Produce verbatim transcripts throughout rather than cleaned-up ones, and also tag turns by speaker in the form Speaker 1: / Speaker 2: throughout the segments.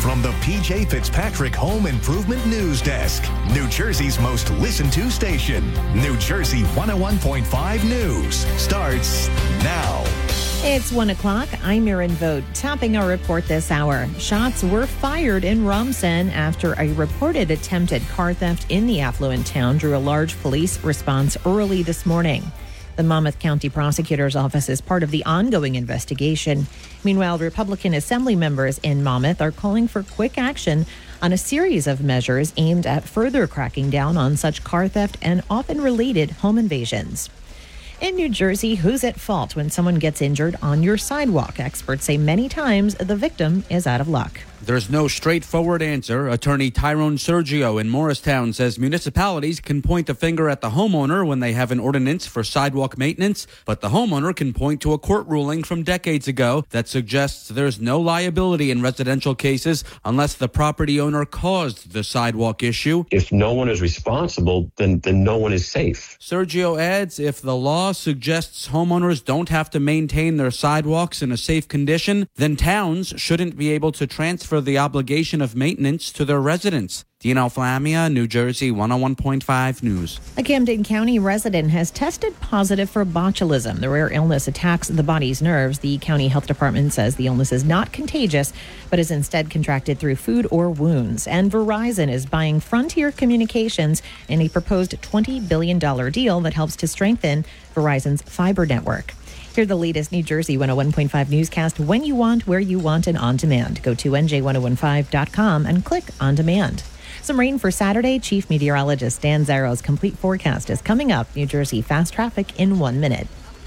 Speaker 1: from the P J Fitzpatrick Home Improvement News Desk, New Jersey's most listened to station. New Jersey one oh one point five News starts now.
Speaker 2: It's one o'clock. I'm Erin Vogt. Topping our report this hour. Shots were fired in Rumson after a reported attempted car theft in the affluent town drew a large police response early this morning. The Monmouth County Prosecutor's Office is part of the ongoing investigation. Meanwhile, Republican Assembly members in Monmouth are calling for quick action on a series of measures aimed at further cracking down on such car theft and often related home invasions. In New Jersey, who's at fault when someone gets injured on your sidewalk? Experts say many times the victim is out of luck.
Speaker 3: There's no straightforward answer. Attorney Tyrone Sergio in Morristown says municipalities can point a finger at the homeowner when they have an ordinance for sidewalk maintenance, but the homeowner can point to a court ruling from decades ago that suggests there's no liability in residential cases unless the property owner caused the sidewalk issue.
Speaker 4: If no one is responsible, then, then no one is safe.
Speaker 3: Sergio adds if the law suggests homeowners don't have to maintain their sidewalks in a safe condition, then towns shouldn't be able to transfer the obligation of maintenance to their residents. Dino Flamia, New Jersey one oh one point five News.
Speaker 2: A Camden County resident has tested positive for botulism. The rare illness attacks the body's nerves. The county health department says the illness is not contagious, but is instead contracted through food or wounds. And Verizon is buying Frontier Communications in a proposed twenty billion dollars deal that helps to strengthen Verizon's fiber network. Hear the latest New Jersey one oh one point five newscast when you want, where you want, and on demand. Go to N J ten fifteen dot com and click on demand. Some rain for Saturday. Chief Meteorologist Dan Zaro's complete forecast is coming up. New Jersey fast traffic in one minute.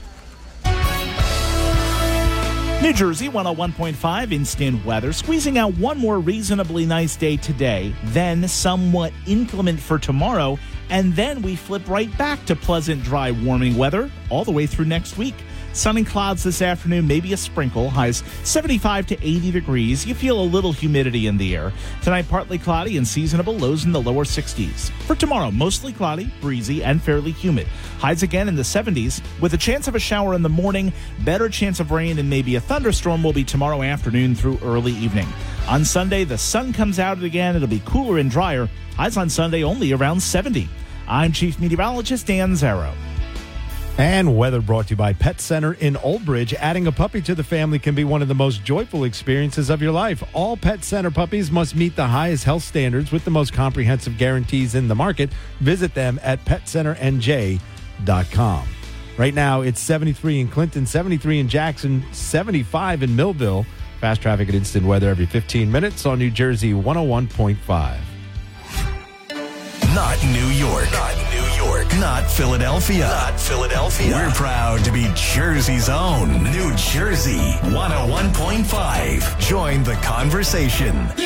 Speaker 5: New Jersey one oh one point five instant weather, squeezing out one more reasonably nice day today, then somewhat inclement for tomorrow, and then we flip right back to pleasant, dry, warming weather all the way through next week. Sun and clouds this afternoon, maybe a sprinkle, highs seventy-five to eighty degrees. You feel a little humidity in the air. Tonight, partly cloudy and seasonable, lows in the lower sixties. For tomorrow, mostly cloudy, breezy, and fairly humid. Highs again in the seventies, with a chance of a shower in the morning. Better chance of rain and maybe a thunderstorm will be tomorrow afternoon through early evening. On Sunday, the sun comes out again. It'll be cooler and drier. Highs on Sunday only around seventy. I'm Chief Meteorologist Dan Zaro.
Speaker 6: And weather brought to you by Pet Center in Old Bridge. Adding a puppy to the family can be one of the most joyful experiences of your life. All Pet Center puppies must meet the highest health standards with the most comprehensive guarantees in the market. Visit them at pet center n j dot com. Right now, it's seventy-three in Clinton, seventy-three in Jackson, seventy-five in Millville. Fast traffic and instant weather every fifteen minutes on New Jersey one oh one point five.
Speaker 1: Not New York. Not New York. Not Philadelphia. Not Philadelphia. We're proud to be Jersey's own New Jersey one oh one point five. Join the conversation.